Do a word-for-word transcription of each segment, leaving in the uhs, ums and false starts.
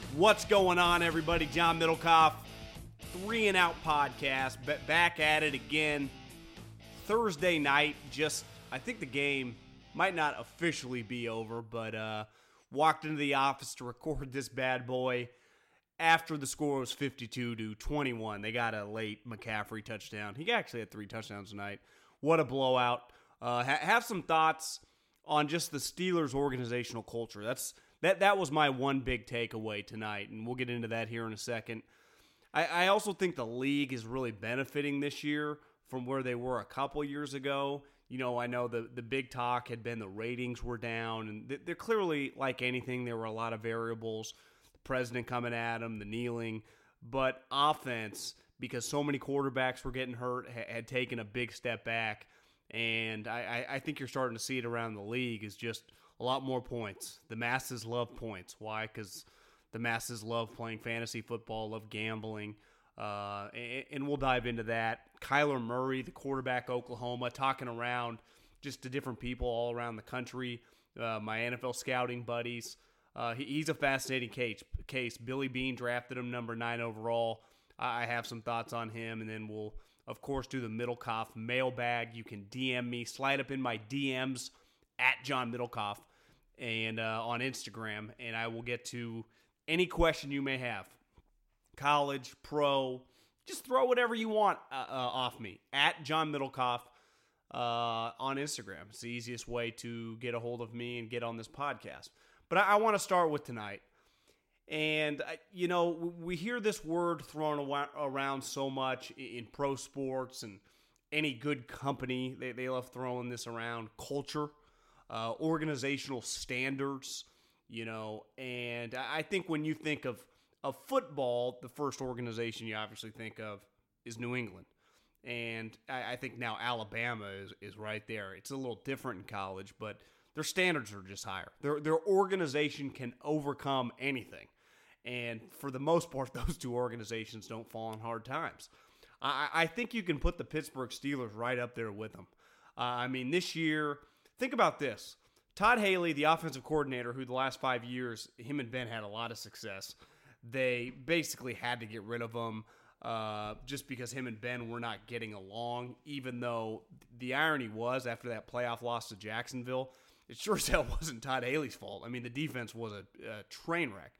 What's going on, everybody? John Middlecoff, Three and Out Podcast, back at it again. Thursday night, just, I think the game might not officially be over, but uh, walked into the office to record this bad boy after the score was fifty-two to twenty-one. They got a late McCaffrey touchdown. He actually had three touchdowns tonight. What a blowout. Uh, ha- have some thoughts on just the Steelers' organizational culture. That's That that was my one big takeaway tonight, and we'll get into that here in a second. I, I also think the league is really benefiting this year from where they were a couple years ago. You know, I know the, the big talk had been the ratings were down, and they're clearly, like anything, there were a lot of variables. The president coming at them, the kneeling, but offense, because so many quarterbacks were getting hurt, had taken a big step back, and I, I think you're starting to see it around the league is just a lot more points. The masses love points. Why? Because the masses love playing fantasy football, love gambling, uh, and, and we'll dive into that. Kyler Murray, the quarterback, Oklahoma, talking around just to different people all around the country, uh, my N F L scouting buddies. Uh, he, he's a fascinating case. case. Billy Beane drafted him number nine overall. I, I have some thoughts on him, and then we'll, of course, do the Middlecoff mailbag. You can D M me, slide up in my D Ms at John Middlecoff and uh, on Instagram, and I will get to any question you may have. College, pro, just throw whatever you want uh, uh, off me at John Middlecoff uh, on Instagram. It's the easiest way to get a hold of me and get on this podcast. But I, I want to start with tonight. And, uh, you know, we hear this word thrown around so much in pro sports and any good company. They, they love throwing this around. Culture. Uh, organizational standards, you know, and I think when you think of, of football, the first organization you obviously think of is New England. And I, I think now Alabama is, is right there. It's a little different in college, but their standards are just higher. Their, their organization can overcome anything. And for the most part, those two organizations don't fall on hard times. I, I think you can put the Pittsburgh Steelers right up there with them. Uh, I mean, this year, think about this. Todd Haley, the offensive coordinator, who the last five years, him and Ben had a lot of success. They basically had to get rid of him uh, just because him and Ben were not getting along, even though the irony was after that playoff loss to Jacksonville, it sure as hell wasn't Todd Haley's fault. I mean, the defense was a, a train wreck.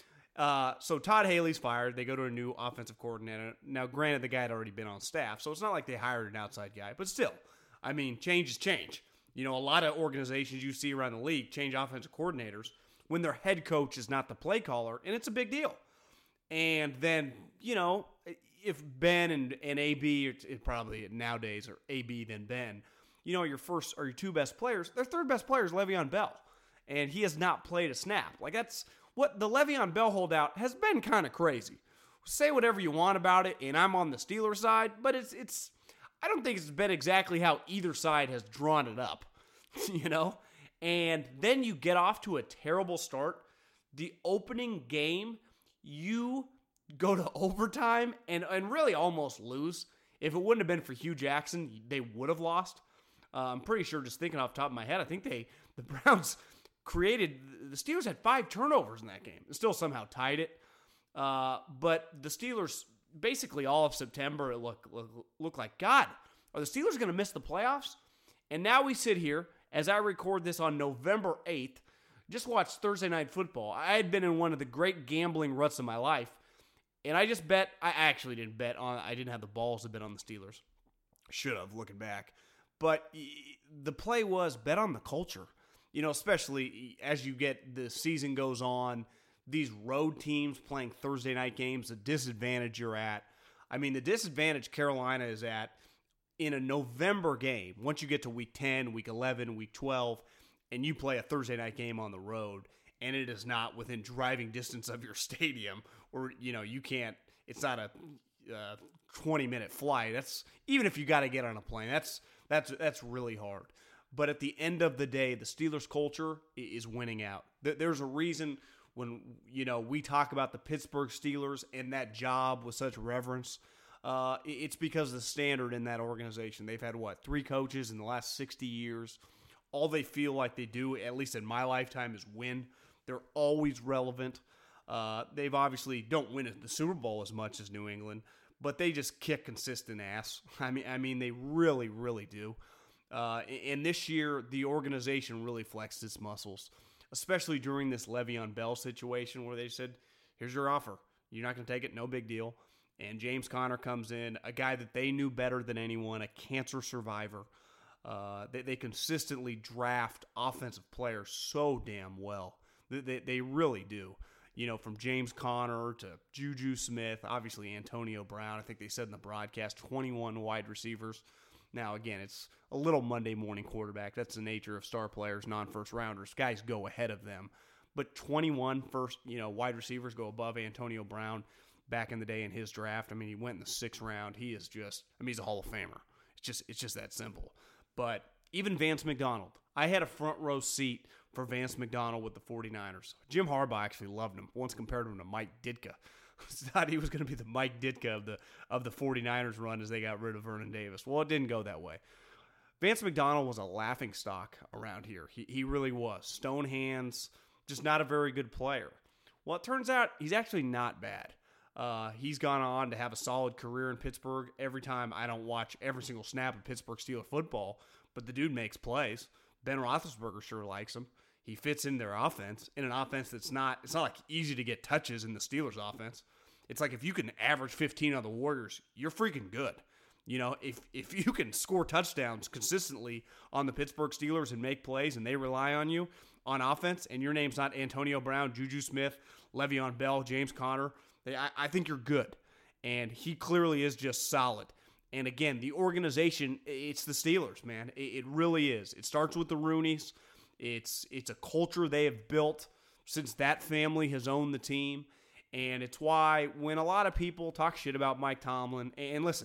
Uh, so Todd Haley's fired. They go to a new offensive coordinator. Now, granted, the guy had already been on staff, so it's not like they hired an outside guy. But still, I mean, change is change. You know, a lot of organizations you see around the league change offensive coordinators when their head coach is not the play caller, and it's a big deal. And then, you know, if Ben and, and A B, it, it probably nowadays are A B then Ben, you know, your first or your two best players, their third best player is Le'Veon Bell, and he has not played a snap. Like, that's what the Le'Veon Bell holdout has been kind of crazy. Say whatever you want about it, and I'm on the Steelers side, but it's it's. I don't think it's been exactly how either side has drawn it up, you know? And then you get off to a terrible start. The opening game, you go to overtime and, and really almost lose. If it wouldn't have been for Hugh Jackson, they would have lost. Uh, I'm pretty sure, just thinking off the top of my head, I think they the Browns created, the Steelers had five turnovers in that game and still somehow tied it. Uh, but the Steelers, basically all of September, it looked look, look like, God, are the Steelers going to miss the playoffs? And now we sit here, as I record this on November eighth, just watched Thursday Night Football. I had been in one of the great gambling ruts of my life, and I just bet, I actually didn't bet on, I didn't have the balls to bet on the Steelers. Should have, looking back. But the play was bet on the culture. You know, especially as you get, the season goes on, these road teams playing Thursday night games, the disadvantage you're at. I mean, the disadvantage Carolina is at in a November game, once you get to week ten, week eleven, week twelve, and you play a Thursday night game on the road, and it is not within driving distance of your stadium, or, you know, you can't, it's not a uh, twenty-minute flight. That's, even if you got to get on a plane, that's that's that's really hard. But at the end of the day, the Steelers culture is winning out. There's a reason when, you know, we talk about the Pittsburgh Steelers and that job with such reverence. Uh, it's because of the standard in that organization. They've had, what, three coaches in the last sixty years. All they feel like they do, at least in my lifetime, is win. They're always relevant. Uh, they've obviously don't win the Super Bowl as much as New England, but they just kick consistent ass. I mean, I mean, they really, really do. Uh, and this year, the organization really flexed its muscles, especially during this Le'Veon Bell situation where they said, here's your offer. You're not going to take it, no big deal. And James Conner comes in, a guy that they knew better than anyone, a cancer survivor. Uh, they, they consistently draft offensive players so damn well. They, they, they really do. You know, from James Conner to Juju Smith, obviously Antonio Brown. I think they said in the broadcast, twenty-one wide receivers. Now, again, it's a little Monday morning quarterback. That's the nature of star players, non-first rounders. Guys go ahead of them. But twenty-one first, you know, wide receivers go above Antonio Brown back in the day in his draft. I mean, he went in the sixth round. He is just, I mean, he's a Hall of Famer. It's just, it's just that simple. But even Vance McDonald, I had a front row seat for Vance McDonald with the 49ers. Jim Harbaugh actually loved him. Once compared him to Mike Ditka. Thought he was going to be the Mike Ditka of the of the 49ers run as they got rid of Vernon Davis. Well, it didn't go that way. Vance McDonald was a laughingstock around here. He he really was. Stone hands, just not a very good player. Well, it turns out he's actually not bad. Uh, he's gone on to have a solid career in Pittsburgh. Every time I don't watch every single snap of Pittsburgh Steelers football, but the dude makes plays. Ben Roethlisberger sure likes him. He fits in their offense, in an offense that's not, it's not like easy to get touches in the Steelers offense. It's like if you can average fifteen on the Warriors, you're freaking good. You know, if if you can score touchdowns consistently on the Pittsburgh Steelers and make plays and they rely on you on offense and your name's not Antonio Brown, Juju Smith, Le'Veon Bell, James Conner, I, I think you're good. And he clearly is just solid. And again, the organization, it's the Steelers, man. It, it really is. It starts with the Rooneys. It's it's a culture they have built since that family has owned the team. And it's why when a lot of people talk shit about Mike Tomlin, and listen,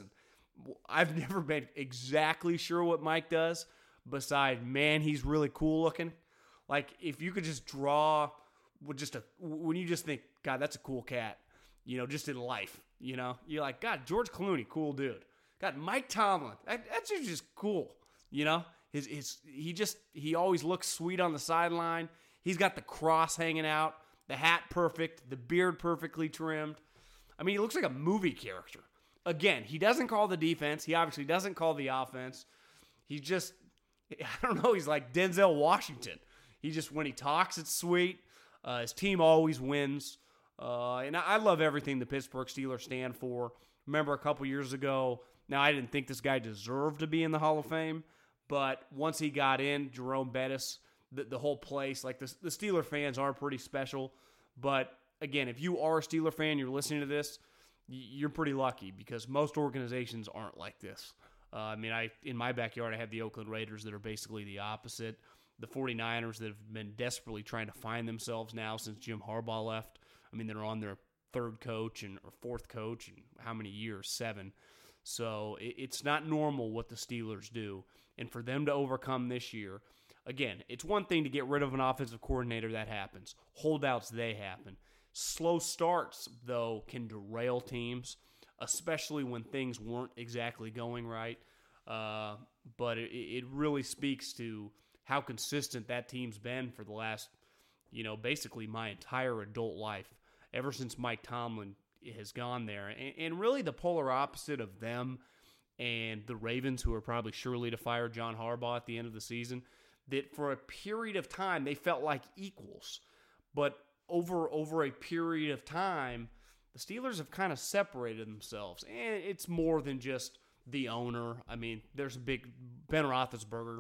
I've never been exactly sure what Mike does, besides, man, he's really cool looking. Like, if you could just draw with just a, when you just think, God, that's a cool cat, you know, just in life, you know, you're like, God, George Clooney, cool dude. God, Mike Tomlin, that, that's just cool, you know? His, his, he just, he always looks sweet on the sideline. He's got the cross hanging out, the hat perfect, the beard perfectly trimmed. I mean, he looks like a movie character. Again, he doesn't call the defense. He obviously doesn't call the offense. He just, I don't know, he's like Denzel Washington. He just, when he talks, it's sweet. Uh, his team always wins. Uh, and I, I love everything the Pittsburgh Steelers stand for. Remember a couple years ago, now I didn't think this guy deserved to be in the Hall of Fame, but once he got in, Jerome Bettis, the, the whole place, like the, the Steeler fans are pretty special. But again, if you are a Steeler fan, you're listening to this, you're pretty lucky because most organizations aren't like this. Uh, I mean, I in my backyard, I have the Oakland Raiders that are basically the opposite. The 49ers that have been desperately trying to find themselves now since Jim Harbaugh left. I mean, they're on their third coach and or fourth coach in how many years? Seven. So it, it's not normal what the Steelers do. And for them to overcome this year, again, it's one thing to get rid of an offensive coordinator. That happens. Holdouts, they happen. Slow starts, though, can derail teams, especially when things weren't exactly going right. Uh, but it, it really speaks to how consistent that team's been for the last, you know, basically my entire adult life, ever since Mike Tomlin has gone there. And, and really the polar opposite of them and the Ravens, who are probably surely to fire John Harbaugh at the end of the season, that for a period of time they felt like equals. But over over a period of time, the Steelers have kind of separated themselves. And it's more than just the owner. I mean, there's a big, Ben Roethlisberger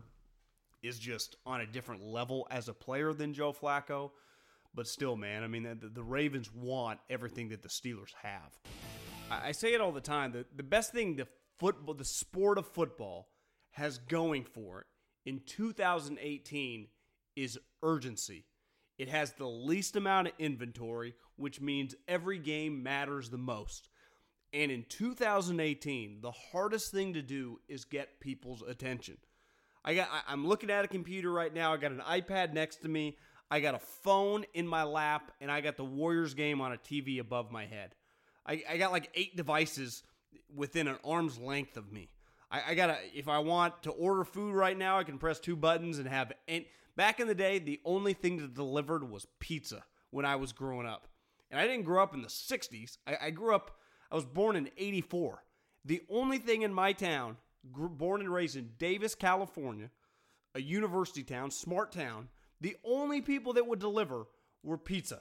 is just on a different level as a player than Joe Flacco. But still, man, I mean, the, the Ravens want everything that the Steelers have. I, I say it all the time. The, the best thing the football, the sport of football has going for it in two thousand eighteen is urgency. It has the least amount of inventory, which means every game matters the most. And in two thousand eighteen, the hardest thing to do is get people's attention. I got, I'm looking at a computer right now. I got an iPad next to me. I got a phone in my lap, and I got the Warriors game on a T V above my head. I, I got like eight devices within an arm's length of me. I, I gotta, if I want to order food right now, I can press two buttons and have. And back in the day, the only thing that delivered was pizza when I was growing up. And I didn't grow up in the sixties. I, I grew up, I was born in eighty-four. The only thing in my town, grew, born and raised in Davis, California, a university town, smart town, the only people that would deliver were pizza.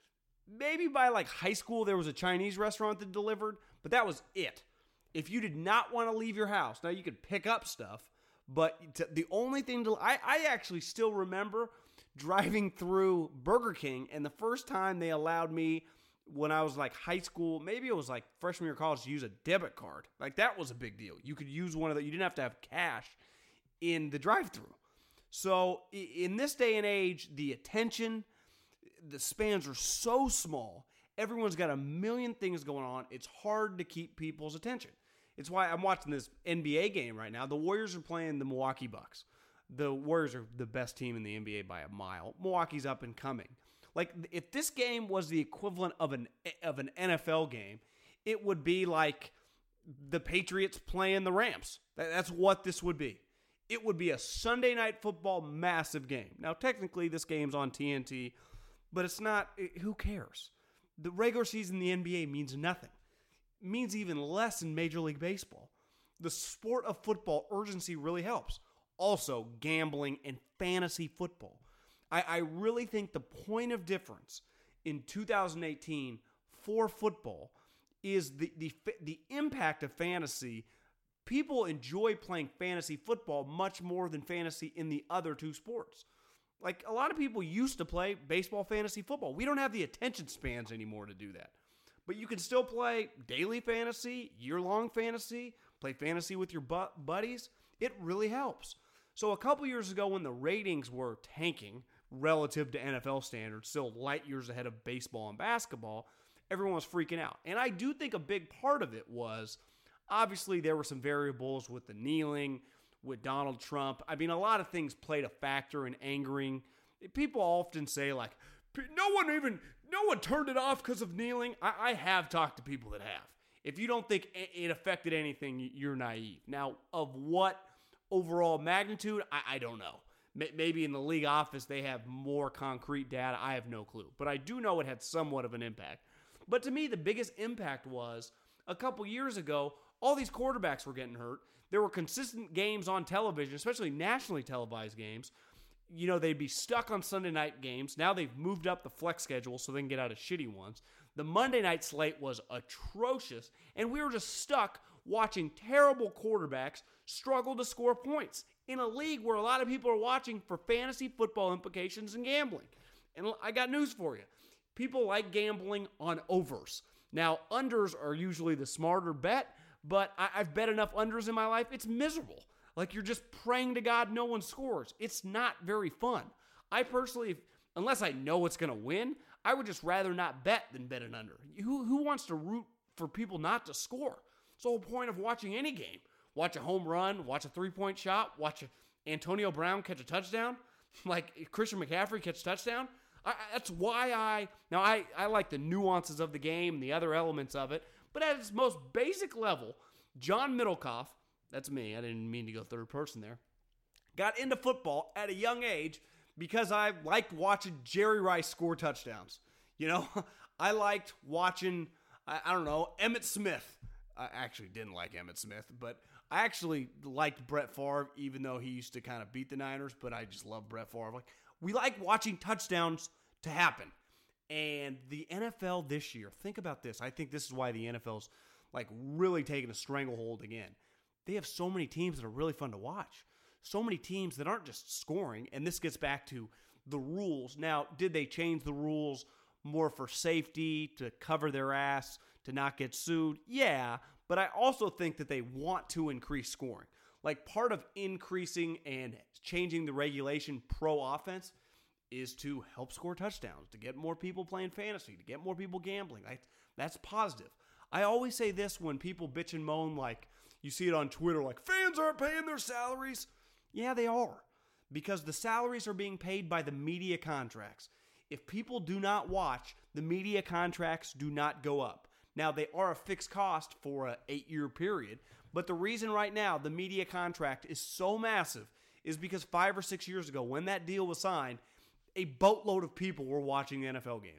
Maybe by like high school there was a Chinese restaurant that delivered, but that was it. If you did not want to leave your house, now you could pick up stuff, but to, the only thing to, I, I actually still remember driving through Burger King, and the first time they allowed me when I was like high school, maybe it was like freshman year of college, to use a debit card. Like that was a big deal. You could use one of the, you didn't have to have cash in the drive-thru. So in this day and age, the attention, the spans are so small. Everyone's got a million things going on. It's hard to keep people's attention. It's why I'm watching this N B A game right now. The Warriors are playing the Milwaukee Bucks. The Warriors are the best team in the N B A by a mile. Milwaukee's up and coming. Like, if this game was the equivalent of an of an N F L game, it would be like the Patriots playing the Rams. That's what this would be. It would be a Sunday night football massive game. Now, technically, this game's on T N T, but it's not. Who cares? The regular season in the N B A means nothing. It means even less in Major League Baseball. The sport of football urgency really helps. Also, gambling and fantasy football. I, I really think the point of difference in two thousand eighteen for football is the, the, the impact of fantasy. People enjoy playing fantasy football much more than fantasy in the other two sports. Like, a lot of people used to play baseball, fantasy football. We don't have the attention spans anymore to do that. But you can still play daily fantasy, year-long fantasy, play fantasy with your bu- buddies. It really helps. So a couple years ago when the ratings were tanking relative to N F L standards, still light years ahead of baseball and basketball, everyone was freaking out. And I do think a big part of it was, obviously there were some variables with the kneeling, with Donald Trump. I mean, a lot of things played a factor in angering. People often say, like, no one even, no one turned it off because of kneeling. I, I have talked to people that have. If you don't think it affected anything, you're naive. Now, of what overall magnitude, I, I don't know. Maybe in the league office they have more concrete data. I have no clue. But I do know it had somewhat of an impact. But to me, the biggest impact was a couple years ago, all these quarterbacks were getting hurt. There were consistent games on television, especially nationally televised games. You know, they'd be stuck on Sunday night games. Now they've moved up the flex schedule so they can get out of shitty ones. The Monday night slate was atrocious, and we were just stuck watching terrible quarterbacks struggle to score points in a league where a lot of people are watching for fantasy football implications and gambling. And I got news for you. People like gambling on overs. Now, unders are usually the smarter bet, but I- I've bet enough unders in my life, it's miserable. Like, you're just praying to God no one scores. It's not very fun. I personally, if, unless I know it's going to win, I would just rather not bet than bet an under. Who, who wants to root for people not to score? It's the whole point of watching any game. Watch a home run, watch a three-point shot, watch a Antonio Brown catch a touchdown, like Christian McCaffrey catch a touchdown. I, that's why I, now I, I like the nuances of the game and the other elements of it, but at its most basic level, John Middlecoff, that's me, I didn't mean to go third person there, got into football at a young age because I liked watching Jerry Rice score touchdowns. You know, I liked watching, I, I don't know, Emmitt Smith. I actually didn't like Emmitt Smith, but I actually liked Brett Favre, even though he used to kind of beat the Niners, but I just love Brett Favre. Like, we like watching touchdowns to happen. And the N F L this year, think about this. I think this is why the N F L's like really taking a stranglehold again. They have so many teams that are really fun to watch. So many teams that aren't just scoring, and this gets back to the rules. Now, did they change the rules more for safety, to cover their ass, to not get sued? Yeah, but I also think that they want to increase scoring. Like, part of increasing and changing the regulation pro offense is to help score touchdowns, to get more people playing fantasy, to get more people gambling. Like, that's positive. I always say this when people bitch and moan, like, you see it on Twitter, like, fans aren't paying their salaries. Yeah, they are, because the salaries are being paid by the media contracts. If people do not watch, the media contracts do not go up. Now, they are a fixed cost for an eight-year period, but the reason right now the media contract is so massive is because five or six years ago, when that deal was signed, a boatload of people were watching the N F L games.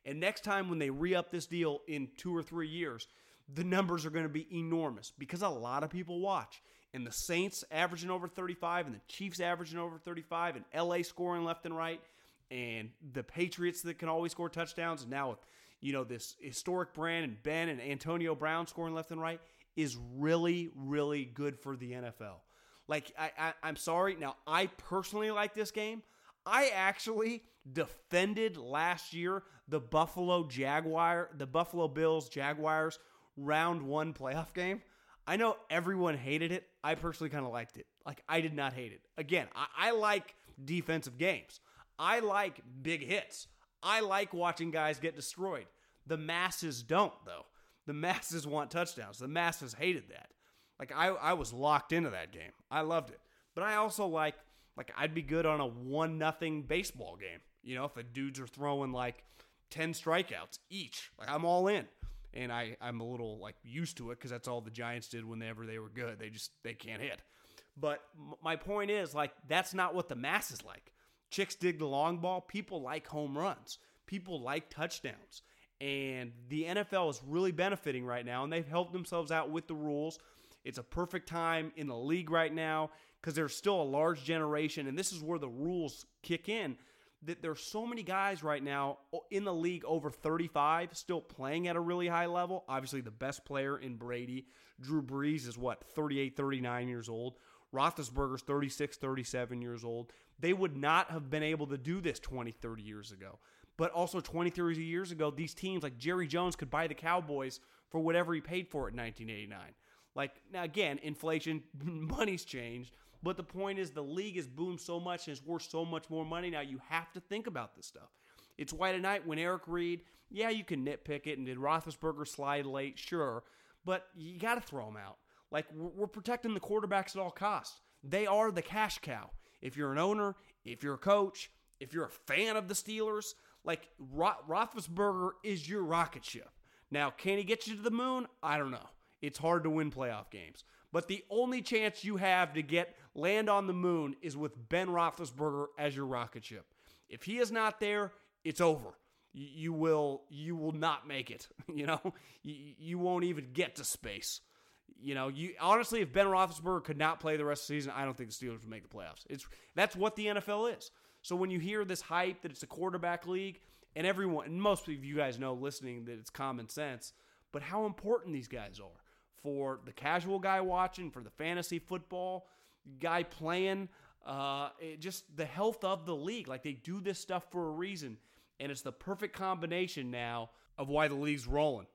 And next time when they re-up this deal in two or three years, the numbers are going to be enormous because a lot of people watch. And the Saints averaging over thirty-five, and the Chiefs averaging over thirty-five, and L A scoring left and right, and the Patriots that can always score touchdowns, and now with, you know, this historic brand and Ben and Antonio Brown scoring left and right is really, really good for the N F L. Like, I, I, I'm sorry. Now, I personally like this game. I actually defended last year the Buffalo Jaguar, the Buffalo Bills Jaguars round one playoff game. I know everyone hated it. I personally kind of liked it. Like, I did not hate it. Again, I, I like defensive games. I like big hits. I like watching guys get destroyed. The masses don't, though. The masses want touchdowns. The masses hated that. Like, I, I was locked into that game. I loved it. But I also like, like I'd be good on a one nothing baseball game. You know, if the dudes are throwing like ten strikeouts each. Like, I'm all in. And I, I'm a little, like, used to it because that's all the Giants did whenever they were good. They just, they can't hit. But my point is, like, that's not what the masses like. Chicks dig the long ball. People like home runs. People like touchdowns. And the N F L is really benefiting right now, and they've helped themselves out with the rules. It's a perfect time in the league right now because there's still a large generation, and this is where the rules kick in, that there's so many guys right now in the league over thirty-five still playing at a really high level. Obviously, the best player in Brady, Drew Brees, is what, thirty-eight, thirty-nine years old. Roethlisberger's thirty-six, thirty-seven years old. They would not have been able to do this twenty, thirty years ago. But also twenty, thirty years ago, these teams like Jerry Jones could buy the Cowboys for whatever he paid for it in nineteen eighty-nine. Like, now again, inflation, money's changed. But the point is the league has boomed so much and it's worth so much more money now. You have to think about this stuff. It's why tonight when Eric Reed, yeah, you can nitpick it, and did Roethlisberger slide late? Sure. But you got to throw him out. Like, we're protecting the quarterbacks at all costs. They are the cash cow. If you're an owner, if you're a coach, if you're a fan of the Steelers, like, Ro- Roethlisberger is your rocket ship. Now, can he get you to the moon? I don't know. It's hard to win playoff games. But the only chance you have to get land on the moon is with Ben Roethlisberger as your rocket ship. If he is not there, it's over. You, you will you will not make it. You know, you, you won't even get to space. You know, you honestly, if Ben Roethlisberger could not play the rest of the season, I don't think the Steelers would make the playoffs. It's that's what the N F L is. So when you hear this hype that it's a quarterback league, and everyone, and most of you guys know listening that it's common sense, but how important these guys are for the casual guy watching, for the fantasy football guy playing, uh, it just the health of the league. Like, they do this stuff for a reason, and it's the perfect combination now of why the league's rolling.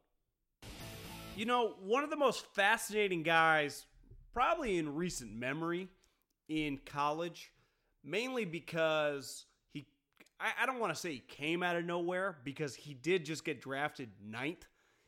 You know, one of the most fascinating guys, probably in recent memory, in college, mainly because he, I, I don't want to say he came out of nowhere, because he did just get drafted ninth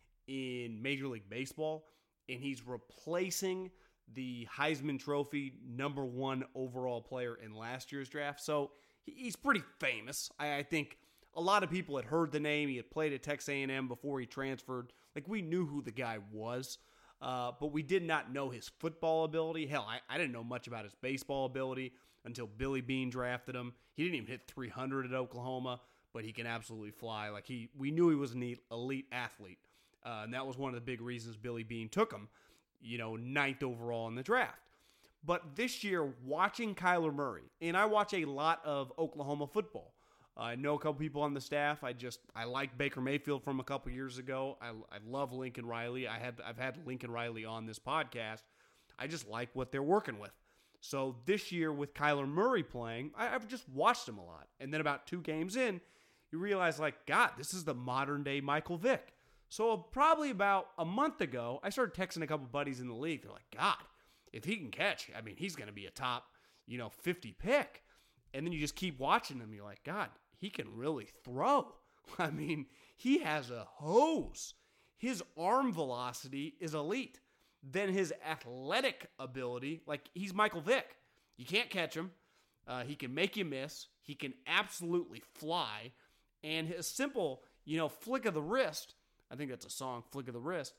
in Major League Baseball, and he's replacing the Heisman Trophy number one overall player in last year's draft. So he's pretty famous. I, I think a lot of people had heard the name. He had played at Texas A and M before he transferred. Like, we knew who the guy was, uh, but we did not know his football ability. Hell, I, I didn't know much about his baseball ability until Billy Beane drafted him. He didn't even hit three hundred at Oklahoma, but he can absolutely fly. Like, he, we knew he was an elite athlete. Uh, and that was one of the big reasons Billy Beane took him, you know, ninth overall in the draft. But this year, watching Kyler Murray, and I watch a lot of Oklahoma football. Uh, I know a couple people on the staff. I just, I like Baker Mayfield from a couple years ago. I, I love Lincoln Riley. I had, I've had Lincoln Riley on this podcast. I just like what they're working with. So this year with Kyler Murray playing, I, I've just watched him a lot. And then about two games in, you realize, like, God, this is the modern day Michael Vick. So probably about a month ago, I started texting a couple buddies in the league. They're like, God, if he can catch, I mean, he's going to be a top, you know, fifty pick. And then you just keep watching him. You're like, God, he can really throw. I mean, he has a hose. His arm velocity is elite. Then his athletic ability, like, he's Michael Vick. You can't catch him. Uh, he can make you miss. He can absolutely fly. And his simple, you know, flick of the wrist, I think that's a song, Flick of the Wrist.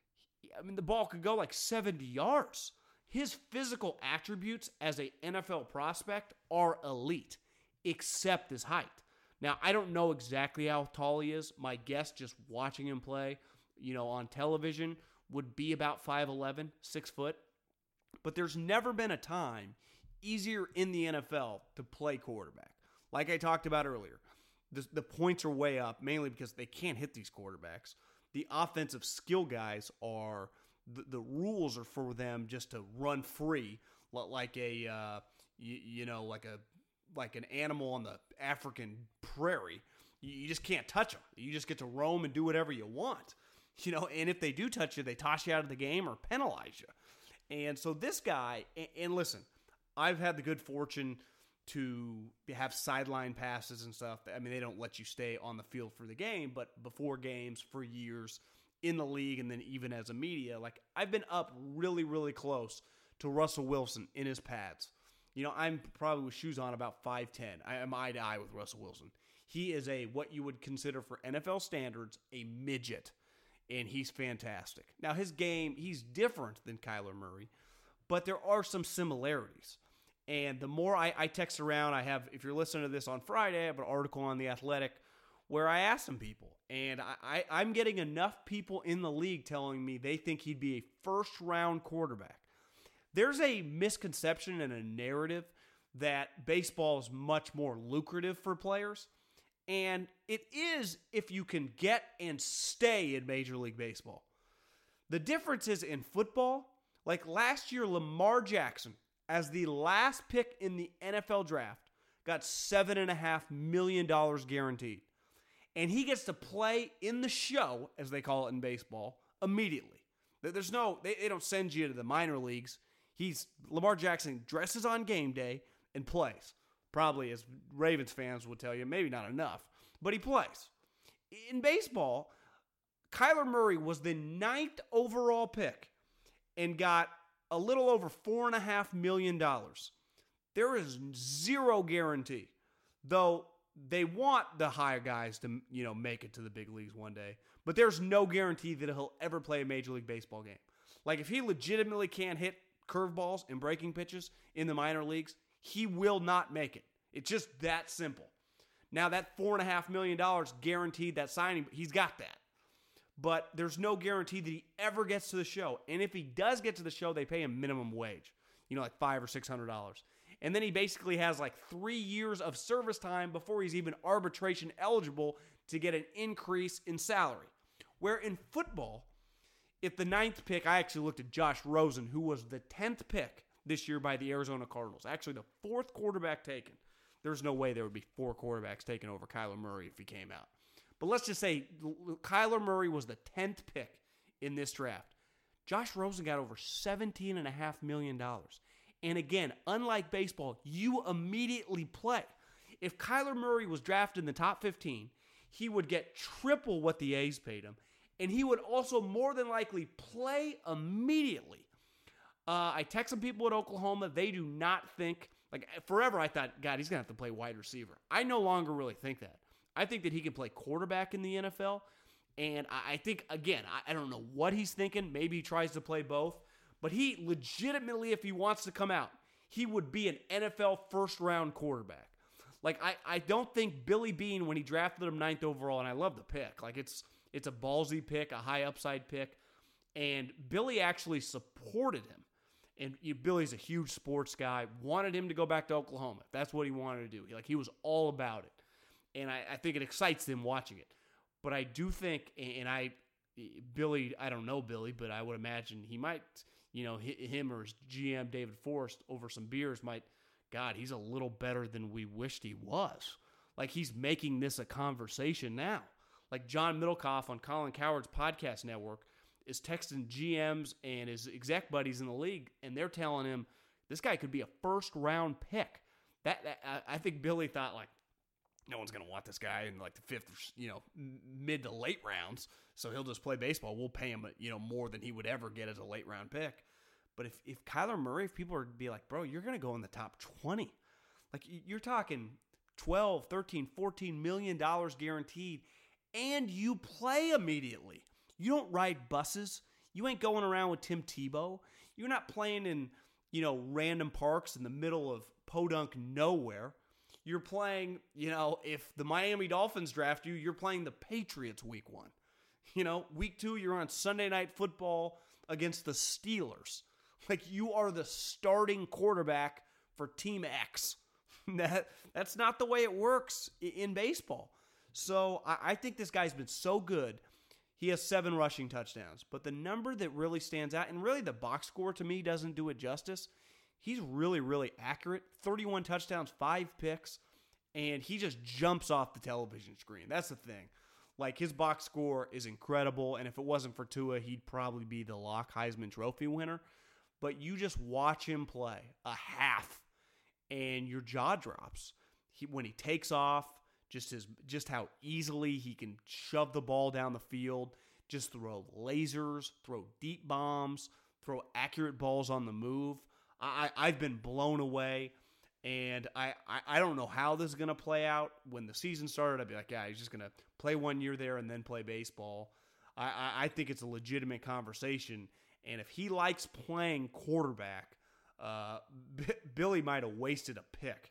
I mean, the ball could go like seventy yards. His physical attributes as a N F L prospect are elite, except his height. Now, I don't know exactly how tall he is. My guess, just watching him play, you know, on television, would be about five eleven, six foot. But there's never been a time easier in the N F L to play quarterback. Like I talked about earlier, the, the points are way up, mainly because they can't hit these quarterbacks. The offensive skill guys are, the, the rules are for them just to run free, like a, uh, you, you know, like a, like an animal on the African prairie. You, you just can't touch them. You just get to roam and do whatever you want. You know, and if they do touch you, they toss you out of the game or penalize you. And so this guy, and, and listen, I've had the good fortune to have sideline passes and stuff. I mean, they don't let you stay on the field for the game, but before games for years in the league and then even as a media, like I've been up really, really close to Russell Wilson in his pads. You know, I'm probably with shoes on about five ten. I am eye to eye with Russell Wilson. He is a, what you would consider for N F L standards, a midget. And he's fantastic. Now, his game, he's different than Kyler Murray, but there are some similarities. And the more I, I text around, I have, if you're listening to this on Friday, I have an article on The Athletic where I asked some people. And I, I, I'm getting enough people in the league telling me they think he'd be a first-round quarterback. There's a misconception and a narrative that baseball is much more lucrative for players. And it is if you can get and stay in Major League Baseball. The difference is in football, like last year, Lamar Jackson, as the last pick in the N F L draft, got seven point five million dollars guaranteed. And he gets to play in the show, as they call it in baseball, immediately. There's no, they, they don't send you to the minor leagues. He's, Lamar Jackson dresses on game day and plays. Probably, as Ravens fans would tell you, maybe not enough, but he plays. In baseball, Kyler Murray was the ninth overall pick and got a little over four point five million dollars. There is zero guarantee, though they want the higher guys to, you know, make it to the big leagues one day, but there's no guarantee that he'll ever play a Major League Baseball game. Like, if he legitimately can't hit curveballs and breaking pitches in the minor leagues, he will not make it. It's just that simple. Now, that four point five million dollars guaranteed that signing, he's got that. But there's no guarantee that he ever gets to the show. And if he does get to the show, they pay him minimum wage, you know, like five or six hundred dollars. And then he basically has like three years of service time before he's even arbitration eligible to get an increase in salary. Where in football, if the ninth pick, I actually looked at Josh Rosen, who was the tenth pick this year by the Arizona Cardinals. Actually, the fourth quarterback taken. There's no way there would be four quarterbacks taken over Kyler Murray if he came out. But let's just say Kyler Murray was the tenth pick in this draft. Josh Rosen got over seventeen point five million dollars. And again, unlike baseball, you immediately play. If Kyler Murray was drafted in the top fifteen, he would get triple what the A's paid him. And he would also more than likely play immediately. Uh, I text some people at Oklahoma. They do not think, like forever I thought, God, he's going to have to play wide receiver. I no longer really think that. I think that he can play quarterback in the N F L. And I think, again, I don't know what he's thinking. Maybe he tries to play both. But he legitimately, if he wants to come out, he would be an N F L first-round quarterback. Like, I, I don't think Billy Beane, when he drafted him ninth overall, and I love the pick. Like, it's it's a ballsy pick, a high-upside pick. And Billy actually supported him. And you know, Billy's a huge sports guy, wanted him to go back to Oklahoma. That's what he wanted to do. Like, he was all about it. And I, I think it excites them watching it. But I do think, and I, Billy, I don't know Billy, but I would imagine he might, you know, him or his G M, David Forrest, over some beers might, God, he's a little better than we wished he was. Like, he's making this a conversation now. Like, John Middlecoff on Colin Cowherd's podcast network is texting G Ms and his exec buddies in the league, and they're telling him this guy could be a first-round pick. That, that I, I think Billy thought, like, no one's going to want this guy in, like, the fifth, you know, mid to late rounds, so he'll just play baseball. We'll pay him, you know, more than he would ever get as a late-round pick. But if, if Kyler Murray, if people are to be like, bro, you're going to go in the top twenty. Like, you're talking twelve, thirteen, fourteen million dollars guaranteed, and you play immediately. You don't ride buses. You ain't going around with Tim Tebow. You're not playing in, you know, random parks in the middle of podunk nowhere. You're playing, you know, if the Miami Dolphins draft you, you're playing the Patriots week one. You know, week two, you're on Sunday Night Football against the Steelers. Like, you are the starting quarterback for Team X. That That's not the way it works in baseball. So I, I think this guy's been so good. He has seven rushing touchdowns. But the number that really stands out, and really the box score to me doesn't do it justice, he's really, really accurate. thirty-one touchdowns, five picks, and he just jumps off the television screen. That's the thing. Like, his box score is incredible, and if it wasn't for Tua, he'd probably be the lock Heisman Trophy winner. But you just watch him play a half, and your jaw drops. He, when he takes off, just his, just how easily he can shove the ball down the field, just throw lasers, throw deep bombs, throw accurate balls on the move. I, I've been blown away, and I, I, I don't know how this is going to play out. When the season started, I'd be like, yeah, he's just going to play one year there and then play baseball. I, I, I think it's a legitimate conversation, and if he likes playing quarterback, uh, B- Billy might have wasted a pick.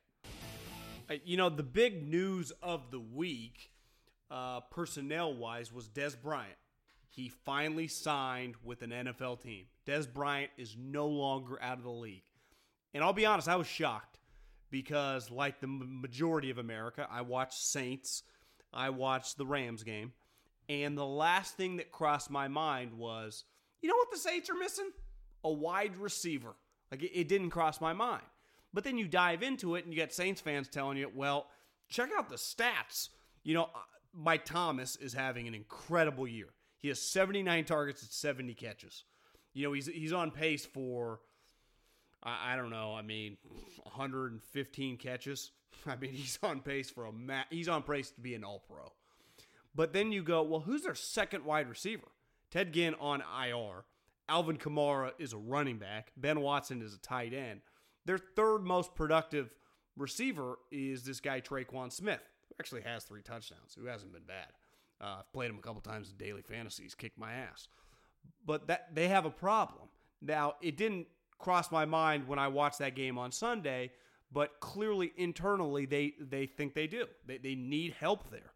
You know, the big news of the week, uh, personnel-wise, was Dez Bryant. He finally signed with an N F L team. Dez Bryant is no longer out of the league. And I'll be honest, I was shocked because, like the majority of America, I watched Saints, I watched the Rams game, and the last thing that crossed my mind was, you know what the Saints are missing? A wide receiver. Like, it, it didn't cross my mind. But then you dive into it, and you get Saints fans telling you, well, check out the stats. You know, Mike Thomas is having an incredible year. He has seventy-nine targets and seventy catches. You know, he's he's on pace for, I, I don't know, I mean, one hundred fifteen catches. I mean, he's on pace for a ma- he's on pace to be an all-pro. But then you go, well, who's their second wide receiver? Ted Ginn on I R. Alvin Kamara is a running back. Ben Watson is a tight end. Their third most productive receiver is this guy, Traquan Smith, who actually has three touchdowns, who hasn't been bad. Uh, I've played him a couple times in daily fantasy. He's kicked my ass. But that they have a problem. Now, it didn't cross my mind when I watched that game on Sunday, but clearly internally they, they think they do. They, they need help there.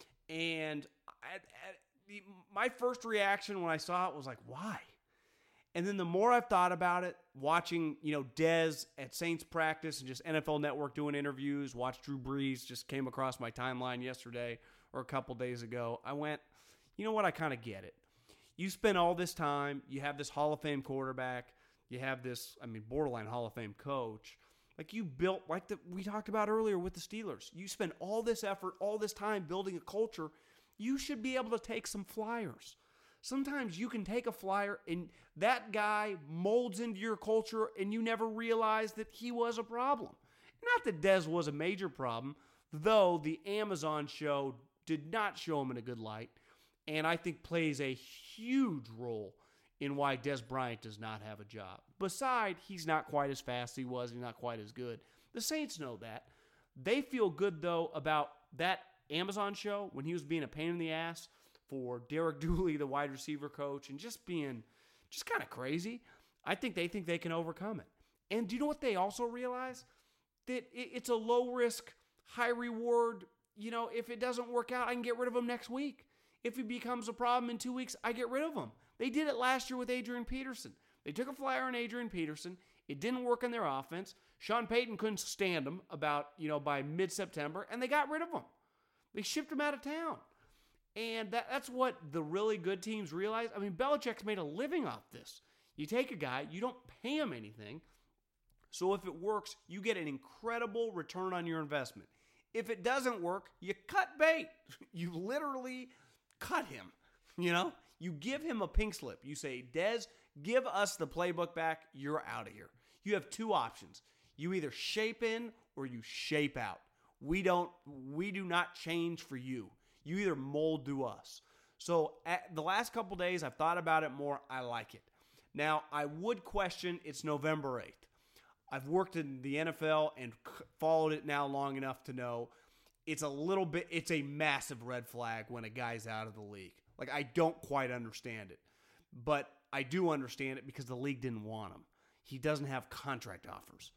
And at, at the, my first reaction when I saw it was like, why? And then the more I've thought about it, watching, you know, Dez at Saints practice and just N F L Network doing interviews, watch Drew Brees, just came across my timeline yesterday or a couple days ago, I went, you know what, I kind of get it. You spend all this time, you have this Hall of Fame quarterback, you have this, I mean, borderline Hall of Fame coach. Like you built, like the, we talked about earlier with the Steelers, you spend all this effort, all this time building a culture, you should be able to take some flyers. Sometimes you can take a flyer and that guy molds into your culture and you never realize that he was a problem. Not that Dez was a major problem, though the Amazon show did not show him in a good light, and I think plays a huge role in why Dez Bryant does not have a job. Besides, he's not quite as fast as he was, he's not quite as good. The Saints know that. They feel good, though, about that Amazon show when he was being a pain in the ass for Derek Dooley, the wide receiver coach, and just being just kind of crazy. I think they think they can overcome it. And do you know what they also realize? That it's a low-risk, high-reward, you know, if it doesn't work out, I can get rid of him next week. If he becomes a problem in two weeks, I get rid of him. They did it last year with Adrian Peterson. They took a flyer on Adrian Peterson. It didn't work in their offense. Sean Payton couldn't stand him about, you know, by mid-September, and they got rid of him. They shipped him out of town. And that, that's what the really good teams realize. I mean, Belichick's made a living off this. You take a guy, you don't pay him anything. So if it works, you get an incredible return on your investment. If it doesn't work, you cut bait. You literally cut him. You know, you give him a pink slip. You say, Dez, give us the playbook back. You're out of here. You have two options. You either shape in or you shape out. We don't, we do not change for you. You either mold to us. So at the last couple days, I've thought about it more. I like it. Now, I would question it's November eighth. I've worked in the N F L and followed it now long enough to know it's a little bit, it's a massive red flag when a guy's out of the league. Like, I don't quite understand it. But I do understand it because the league didn't want him. He doesn't have contract offers.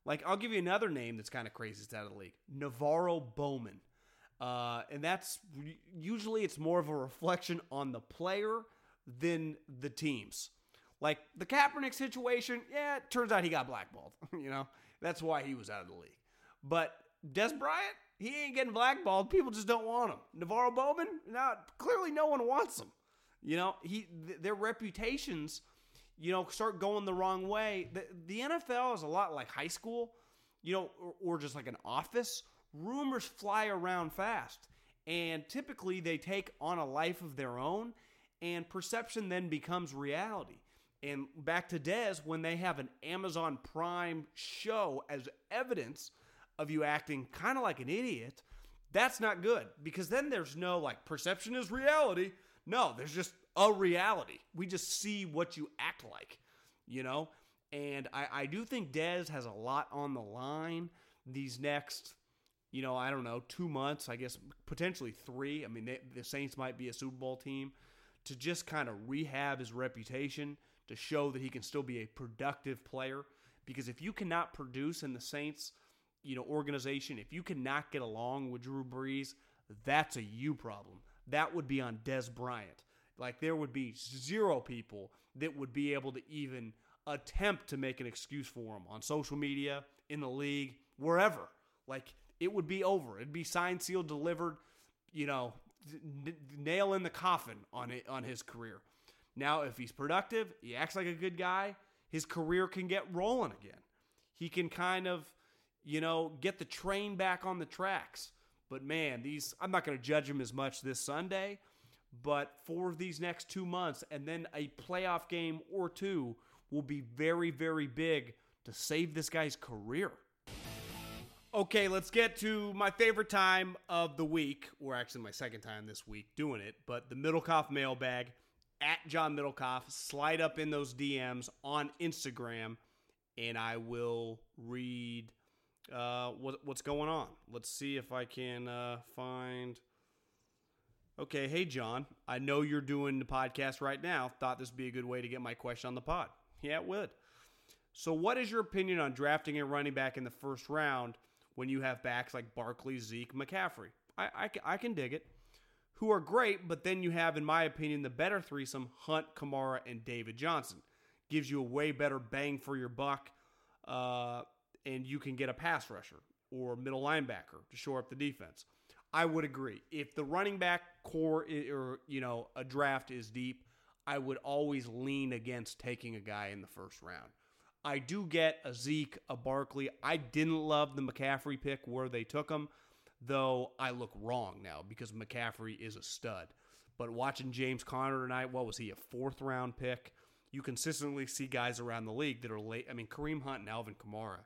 Like, I'll give you another name that's kind of crazy that's out of the league. Navarro Bowman. Uh, and that's usually it's more of a reflection on the player than the teams. Like the Kaepernick situation, yeah, it turns out he got blackballed. You know, that's why he was out of the league. But Dez Bryant, he ain't getting blackballed. People just don't want him. Navarro Bowman, now clearly no one wants him. You know, he th- their reputations, you know, start going the wrong way. The, the N F L is a lot like high school, you know, or, or just like an office. Rumors fly around fast, and typically they take on a life of their own, and perception then becomes reality. And back to Dez, when they have an Amazon Prime show as evidence of you acting kind of like an idiot, that's not good, because then there's no like perception is reality. No, there's just a reality. We just see what you act like, you know? And I, I do think Dez has a lot on the line these next, you know, I don't know, two months, I guess, potentially three. I mean, they, the Saints might be a Super Bowl team, to just kind of rehab his reputation, to show that he can still be a productive player. Because if you cannot produce in the Saints, you know, organization, if you cannot get along with Drew Brees, that's a you problem. That would be on Dez Bryant. Like, there would be zero people that would be able to even attempt to make an excuse for him on social media, in the league, wherever. Like, it would be over. It'd be signed, sealed, delivered, you know, n- nail in the coffin on it, on his career. Now, if he's productive, he acts like a good guy, his career can get rolling again. He can kind of, you know, get the train back on the tracks. But man, these I'm not going to judge him as much this Sunday, but for these next two months, and then a playoff game or two will be very, very big to save this guy's career. Okay, let's get to my favorite time of the week, or actually my second time this week doing it, but the Middlecoff mailbag. At John Middlecoff, slide up in those D Ms on Instagram, and I will read uh, what, what's going on. Let's see if I can uh, find... Okay, hey, John. I know you're doing the podcast right now. Thought this would be a good way to get my question on the pod. Yeah, it would. So what is your opinion on drafting a running back in the first round when you have backs like Barkley, Zeke, McCaffrey? I, I, I can dig it. Who are great, but then you have, in my opinion, the better threesome, Hunt, Kamara, and David Johnson. Gives you a way better bang for your buck, uh, and you can get a pass rusher or middle linebacker to shore up the defense. I would agree. If the running back core is, or, you know, a draft is deep, I would always lean against taking a guy in the first round. I do get a Zeke, a Barkley. I didn't love the McCaffrey pick where they took him, though I look wrong now because McCaffrey is a stud. But watching James Conner tonight, what was he, a fourth round pick? You consistently see guys around the league that are late. I mean, Kareem Hunt and Alvin Kamara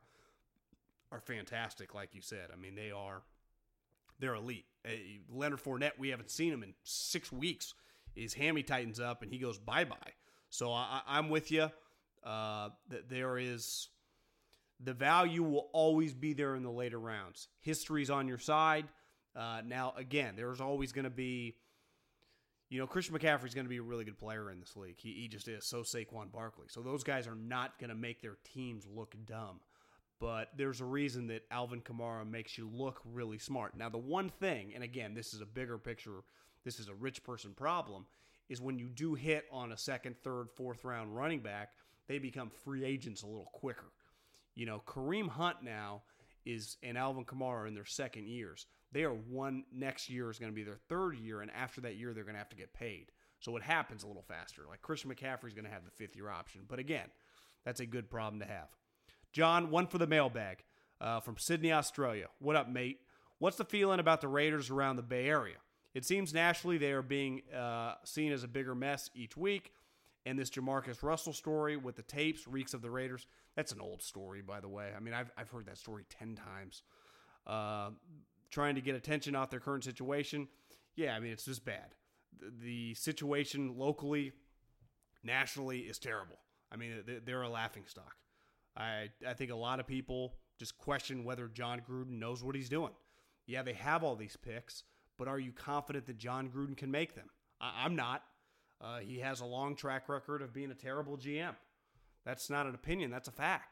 are fantastic, like you said. I mean, they are, they're elite. Hey, Leonard Fournette, we haven't seen him in six weeks. His hammy tightens up and he goes bye-bye. So I, I'm with you. Uh, that there is... The value will always be there in the later rounds. History's on your side. Uh, now, again, there's always going to be, you know, Christian McCaffrey's going to be a really good player in this league. He, he just is. So Saquon Barkley. So those guys are not going to make their teams look dumb. But there's a reason that Alvin Kamara makes you look really smart. Now, the one thing, and again, this is a bigger picture, this is a rich person problem, is when you do hit on a second, third, fourth round running back, they become free agents a little quicker. You know, Kareem Hunt now is and Alvin Kamara in their second years. They are one, next year is going to be their third year, and after that year, they're going to have to get paid. So it happens a little faster. Like Christian McCaffrey is going to have the fifth year option. But again, that's a good problem to have. John, one for the mailbag uh, from Sydney, Australia. What up, mate? What's the feeling about the Raiders around the Bay Area? It seems nationally they are being uh, seen as a bigger mess each week. And this Jamarcus Russell story with the tapes reeks of the Raiders. That's an old story, by the way. I mean, I've I've heard that story ten times. Uh, trying to get attention off their current situation. Yeah, I mean, it's just bad. The, the situation locally, nationally is terrible. I mean, they're a laughingstock. I I think a lot of people just question whether John Gruden knows what he's doing. Yeah, they have all these picks, but are you confident that John Gruden can make them? I, I'm not. Uh, he has a long track record of being a terrible G M. That's not an opinion. That's a fact.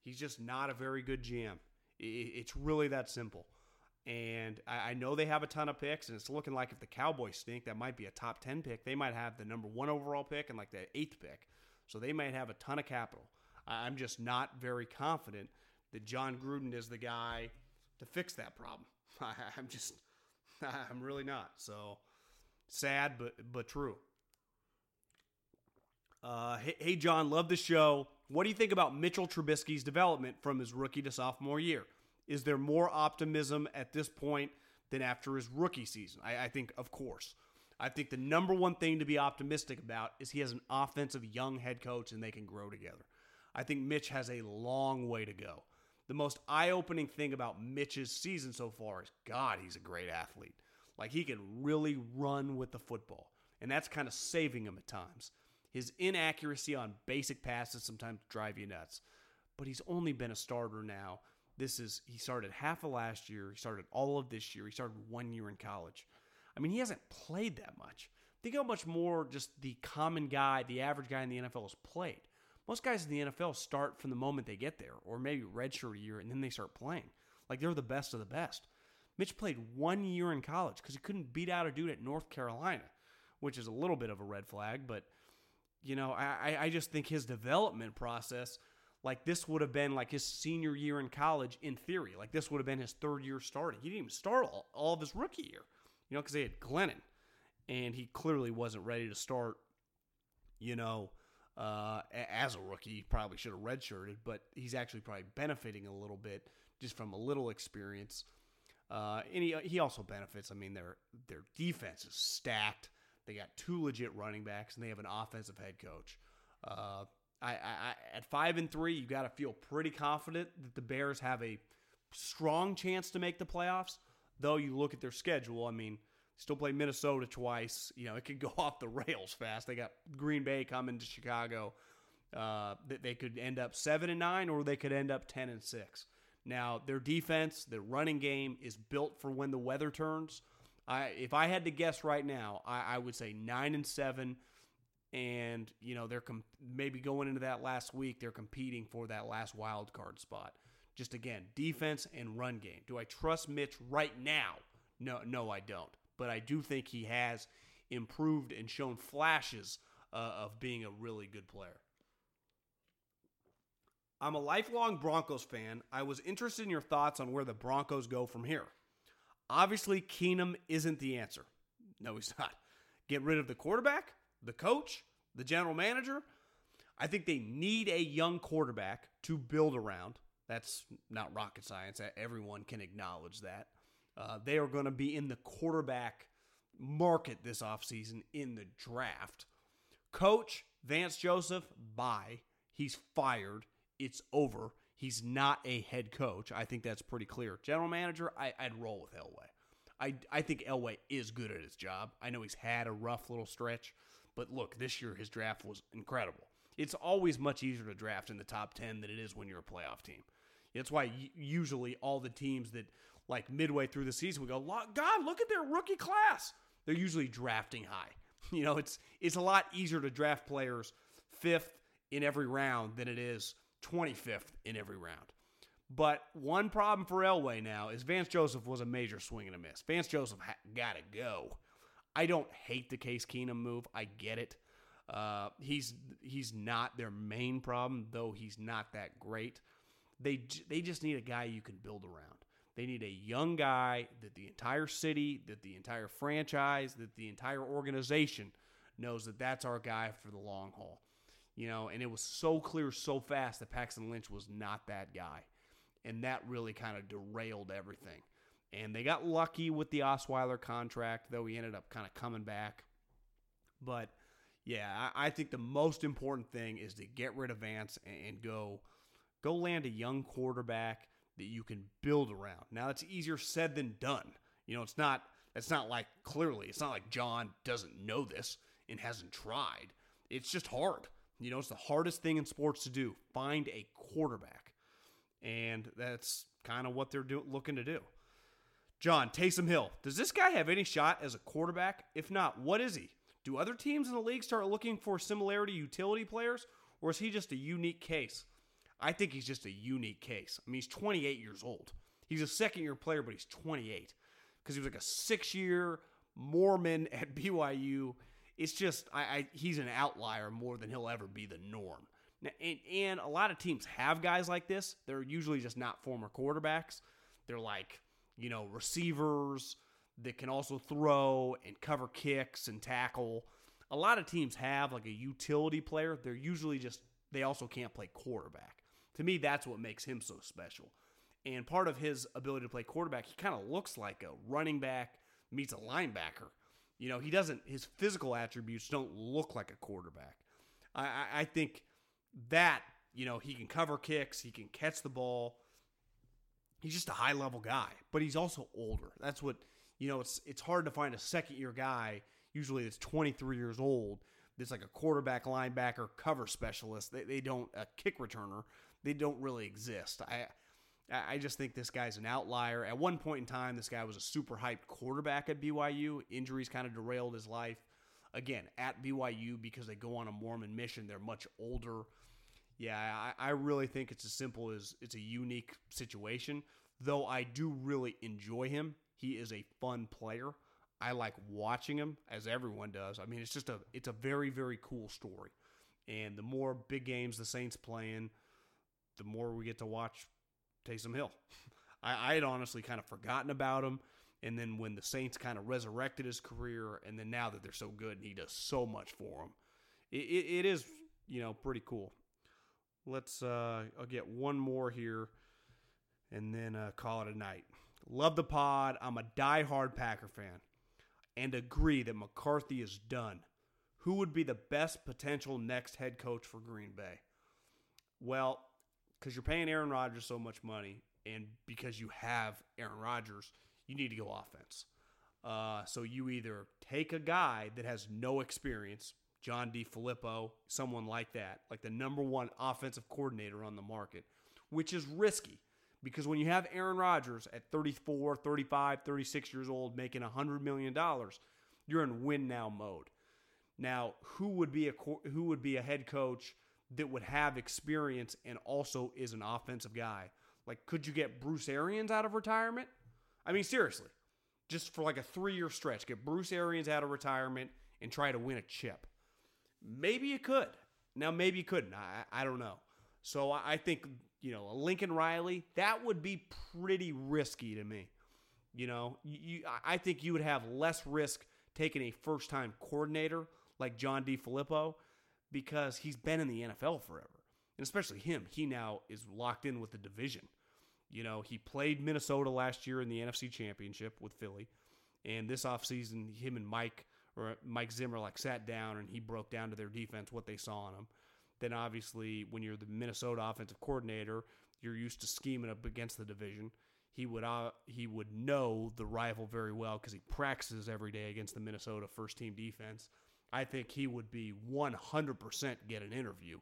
He's just not a very good G M. It's really that simple. And I know they have a ton of picks, and it's looking like if the Cowboys stink, that might be a top ten pick. They might have the number one overall pick and like the eighth pick. So they might have a ton of capital. I'm just not very confident that John Gruden is the guy to fix that problem. I'm just, I'm really not. So sad, but but true. Uh, hey, hey, John, love the show. What do you think about Mitchell Trubisky's development from his rookie to sophomore year? Is there more optimism at this point than after his rookie season? I, I think, of course. I think the number one thing to be optimistic about is he has an offensive young head coach and they can grow together. I think Mitch has a long way to go. The most eye-opening thing about Mitch's season so far is, God, he's a great athlete. Like, he can really run with the football, and that's kind of saving him at times. His inaccuracy on basic passes sometimes drive you nuts, but he's only been a starter now. This is, he started half of last year. He started all of this year. He started one year in college. I mean, he hasn't played that much. Think how much more just the common guy, the average guy in the N F L has played. Most guys in the N F L start from the moment they get there, or maybe redshirt a year, and then they start playing. Like, they're the best of the best. Mitch played one year in college because he couldn't beat out a dude at North Carolina, which is a little bit of a red flag. But, you know, I, I just think his development process, like, this would have been like his senior year in college in theory. Like, this would have been his third year starting. He didn't even start all, all of his rookie year, you know, because they had Glennon. And he clearly wasn't ready to start, you know, uh, as a rookie. He probably should have redshirted, but he's actually probably benefiting a little bit just from a little experience. Uh, and he, he also benefits. I mean, their their defense is stacked. They got two legit running backs, and they have an offensive head coach. Uh I, I, at five and three, you got to feel pretty confident that the Bears have a strong chance to make the playoffs. Though you look at their schedule, I mean, still play Minnesota twice. You know, it could go off the rails fast. They got Green Bay coming to Chicago. Uh, they could end up seven and nine, or they could end up ten and six. Now, their defense, their running game is built for when the weather turns. I, if I had to guess right now, I, I would say nine and seven. And, you know, they're com- maybe going into that last week, they're competing for that last wild card spot. Just, again, defense and run game. Do I trust Mitch right now? No, no, I don't. But I do think he has improved and shown flashes uh, of being a really good player. I'm a lifelong Broncos fan. I was interested in your thoughts on where the Broncos go from here. Obviously, Keenum isn't the answer. No, he's not. Get rid of the quarterback, the coach, the general manager. I think they need a young quarterback to build around. That's not rocket science. Everyone can acknowledge that. Uh, they are going to be in the quarterback market this offseason in the draft. Coach, Vance Joseph, bye. He's fired. It's over. He's not a head coach. I think that's pretty clear. General manager, I, I'd roll with Elway. I, I think Elway is good at his job. I know he's had a rough little stretch. But look, this year his draft was incredible. It's always much easier to draft in the top ten than it is when you're a playoff team. That's why usually all the teams that, like, midway through the season, we go, God, look at their rookie class. They're usually drafting high. You know, it's it's a lot easier to draft players fifth in every round than it is twenty-fifth in every round. But one problem for Elway now is Vance Joseph was a major swing and a miss. Vance Joseph ha- got to go. I don't hate the Case Keenum move. I get it. Uh, he's he's not their main problem, though he's not that great. They they just need a guy you can build around. They need a young guy that the entire city, that the entire franchise, that the entire organization knows that that's our guy for the long haul. You know, and it was so clear so fast that Paxton Lynch was not that guy. And that really kind of derailed everything. And they got lucky with the Osweiler contract, though he ended up kind of coming back. But, yeah, I, I think the most important thing is to get rid of Vance and, and go, go land a young quarterback that you can build around. Now, it's easier said than done. You know, it's not, it's not like, clearly, it's not like John doesn't know this and hasn't tried. It's just hard. You know, it's the hardest thing in sports to do. Find a quarterback. And that's kind of what they're do- looking to do. John, Taysom Hill. Does this guy have any shot as a quarterback? If not, what is he? Do other teams in the league start looking for similarity utility players, or is he just a unique case? I think he's just a unique case. I mean, he's twenty-eight years old. He's a second-year player, but he's twenty-eight. Because he was like a six-year Mormon at B Y U. It's just, I, I he's an outlier more than he'll ever be the norm. Now, and, and a lot of teams have guys like this. They're usually just not former quarterbacks. They're like, you know, receivers that can also throw and cover kicks and tackle. A lot of teams have like a utility player. They're usually just, they also can't play quarterback. To me, that's what makes him so special. And part of his ability to play quarterback, he kind of looks like a running back meets a linebacker. You know, he doesn't, his physical attributes don't look like a quarterback. I, I, I think that, you know, he can cover kicks, he can catch the ball. He's just a high-level guy, but he's also older. That's what, you know, it's it's hard to find a second-year guy, usually that's twenty-three years old, that's like a quarterback, linebacker, cover specialist. They, they don't, a kick returner, they don't really exist. I I just think this guy's an outlier. At one point in time, this guy was a super hyped quarterback at B Y U. Injuries kind of derailed his life. Again, at B Y U, because they go on a Mormon mission, they're much older. Yeah, I, I really think it's as simple as it's a unique situation. Though I do really enjoy him. He is a fun player. I like watching him, as everyone does. I mean, it's just a it's a very, very cool story. And the more big games the Saints playing, the more we get to watch Taysom Hill. I, I had honestly kind of forgotten about him. And then when the Saints kind of resurrected his career, and then now that they're so good and he does so much for them, it, it, it is, you know, pretty cool. Let's, uh, I'll get one more here and then uh, call it a night. Love the pod. I'm a diehard Packer fan and agree that McCarthy is done. Who would be the best potential next head coach for Green Bay? Well, because you're paying Aaron Rodgers so much money, and because you have Aaron Rodgers, you need to go offense. Uh, so you either take a guy that has no experience, John DeFilippo, someone like that, like the number one offensive coordinator on the market, which is risky because when you have Aaron Rodgers at thirty-four, thirty-five, thirty-six years old making one hundred million dollars, you're in win now mode. Now, who would be a who would be a head coach that would have experience and also is an offensive guy? Like, could you get Bruce Arians out of retirement? I mean, seriously, just for like a three-year stretch, get Bruce Arians out of retirement and try to win a chip. Maybe you could. Now, maybe you couldn't. I, I don't know. So I think, you know, a Lincoln Riley, that would be pretty risky to me. You know, you, I think you would have less risk taking a first-time coordinator like John DeFilippo because he's been in the N F L forever. And especially him, he now is locked in with the division. You know, he played Minnesota last year in the N F C Championship with Philly. And this offseason, him and Mike or Mike Zimmer like sat down and he broke down to their defense what they saw in them. Then obviously, when you're the Minnesota offensive coordinator, you're used to scheming up against the division. He would uh, he would know the rival very well because he practices every day against the Minnesota first-team defense. I think he would be one hundred percent get an interview.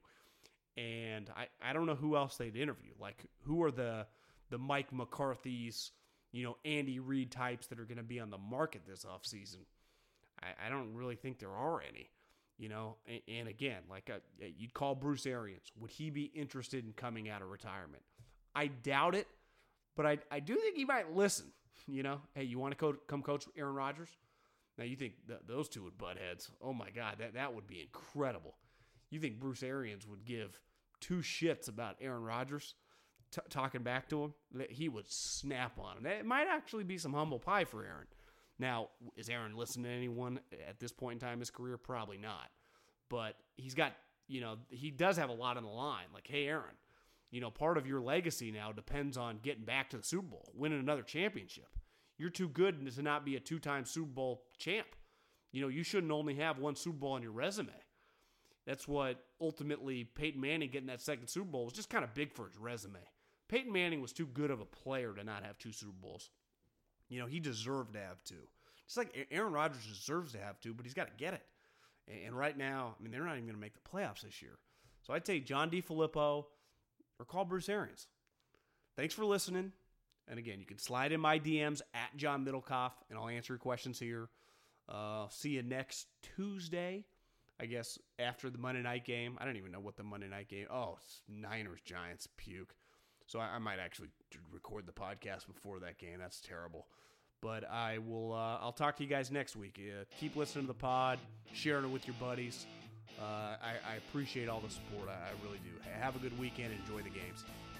And I, I don't know who else they'd interview. Like, who are the the Mike McCarthy's, you know, Andy Reid types that are going to be on the market this offseason? I, I don't really think there are any. You know, and, and again, like a, you'd call Bruce Arians. Would he be interested in coming out of retirement? I doubt it, but I I do think he might listen. You know, hey, you want to co- come coach Aaron Rodgers? Now, you think th- those two would butt heads. Oh, my God, that, that would be incredible. You think Bruce Arians would give two shits about Aaron Rodgers t- talking back to him? He would snap on him. It might actually be some humble pie for Aaron. Now, is Aaron listening to anyone at this point in time in his career? Probably not. But he's got, you know, he does have a lot on the line. Like, hey, Aaron, you know, part of your legacy now depends on getting back to the Super Bowl, winning another championship. You're too good to not be a two-time Super Bowl champ. You know, you shouldn't only have one Super Bowl on your resume. That's what ultimately Peyton Manning getting that second Super Bowl was just kind of big for his resume. Peyton Manning was too good of a player to not have two Super Bowls. You know, he deserved to have two. Just like Aaron Rodgers deserves to have two, but he's got to get it. And right now, I mean, they're not even going to make the playoffs this year. So I'd say John DeFilippo or call Bruce Arians. Thanks for listening. And again, you can slide in my D Ms at John Middlecoff, and I'll answer your questions here. Uh, see you next Tuesday. I guess, after the Monday night game. I don't even know what the Monday night game. Oh, Niners Giants, puke. So I, I might actually record the podcast before that game. That's terrible. But I will. Uh, I'll talk to you guys next week. Uh, keep listening to the pod, sharing it with your buddies. Uh, I, I appreciate all the support. I, I really do. Have a good weekend. Enjoy the games.